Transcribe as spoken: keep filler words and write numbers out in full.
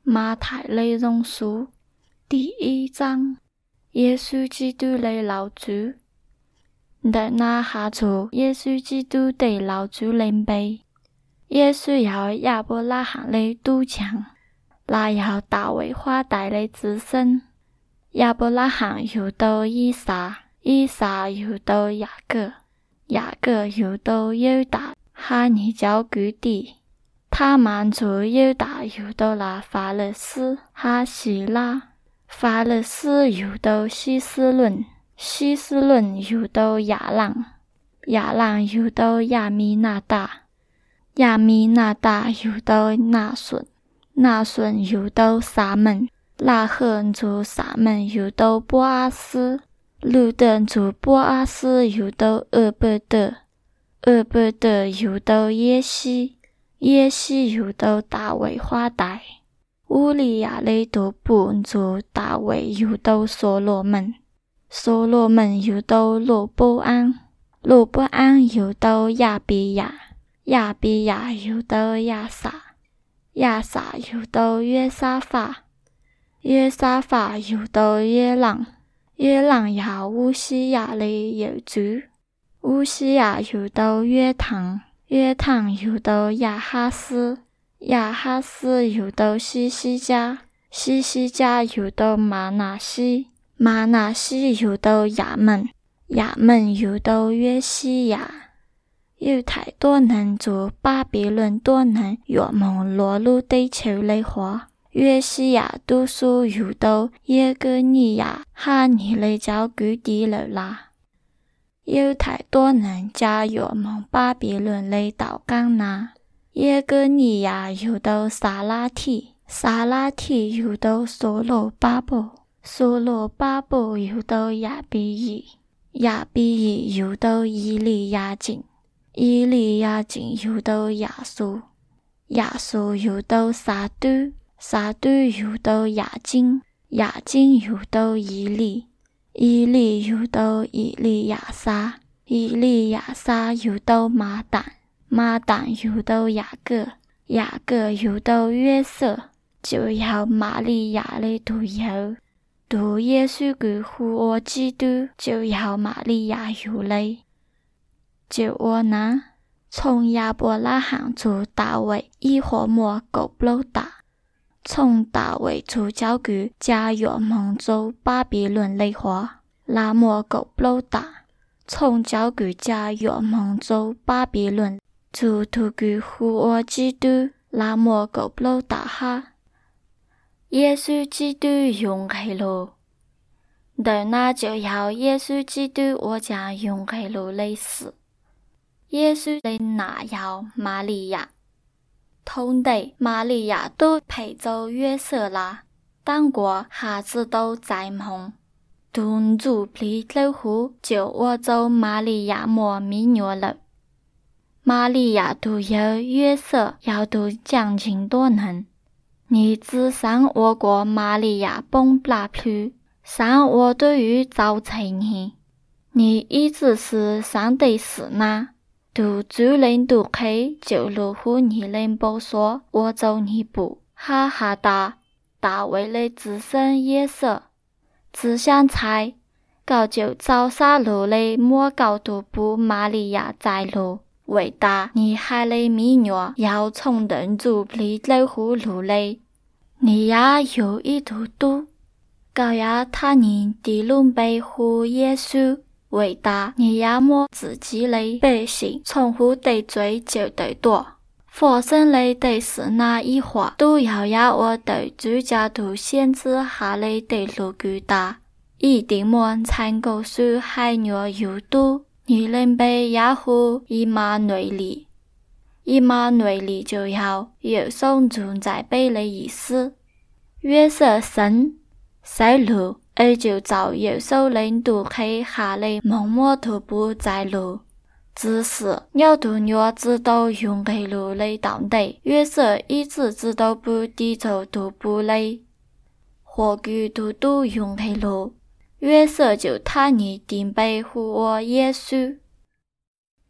马太内容书第一章，耶稣基督的老主。在那下主耶稣基督的老主领被，耶稣有亚伯拉罕的督强，那有大卫花大的子孙。亚伯拉罕有到以撒，以撒有到雅各，雅各有到犹大，哈尼教居地。他们族犹大有到了法勒斯、哈希拉，法勒斯有到希斯伦，希斯伦有到亚朗，亚朗有到亚米纳大，亚米纳大有到拿顺，拿顺有到撒门，拉赫族撒门有到波阿斯，路德族波阿斯有到俄伯德，俄伯德有到耶西，耶西有到大卫花大，乌利亚的族本族大卫有到所罗门，所罗门有到罗波安，罗波安有到亚比亚，亚比亚有到亚撒，亚撒有到约沙法，约沙法有到约朗，约朗有乌西亚的有主，乌西亚有到约堂，约堂有到亚哈斯，亚哈斯有到西西家，西西家有到马拿西，马拿西有到亚门，亚门有到约西亚。犹太多人做巴比伦多人若蒙落入地球的话，约西亚读书有到耶哥尼亚哈尼的教居地了啦。犹太多人加若蒙巴比伦的岛港那，耶哥尼亚有到撒拉提，撒拉提有到所罗巴伯，所罗巴伯有到亚比以，亚比以有到以利亚敬，以利亚敬有到亚述，亚述有到撒都，撒都有到亚金，亚金有到以利，以利有到以利亚撒，以利亚撒有到马但，马但有到雅各，雅各有到约瑟，就有玛利亚的徒有，读耶稣基复活基督就有玛利亚有嘞。就我呢，从亚伯拉罕族大卫以和莫狗布罗达，从大卫族教具加若蒙族巴比伦的话，拉莫狗布罗达，从教具加若蒙族巴比伦族徒具复活基督，拉莫狗布罗达哈。耶稣基督用起路，对那就有耶稣基督我将用起路类似。耶穌的那有瑪利亞，同地瑪利亞都陪着約瑟啦，當過孩子都在夢，同主皮老虎就我做瑪利亞莫米諾了。瑪利亞都有約瑟要都將近多能，你只想我過瑪利亞崩不拉plu想我對於早晨你，你一直是上帝是那。都主领都開就路乎你領報說我走你步哈哈達大衛的子孫耶瑟只想猜高就走沙路的莫高都不瑪利亞在路偉大你還的米諾要從人主里路乎路嘞你也有一度度高呀他人地龍背乎耶穌偉大你也莫自己的百姓從乎得罪就得多發生的的是那一話都要呀我對主家都限制下的的路巨大一定莫參告書還若有都你能被呀乎以馬內利以馬內利就要有送存在背的意思約瑟神塞路而就找耶穌領導起下嚟默默徒步在路只是要都若知道用起路嚟當地約瑟一直知道不地走徒步嚟或許都都用起路約瑟就他你定被復活耶穌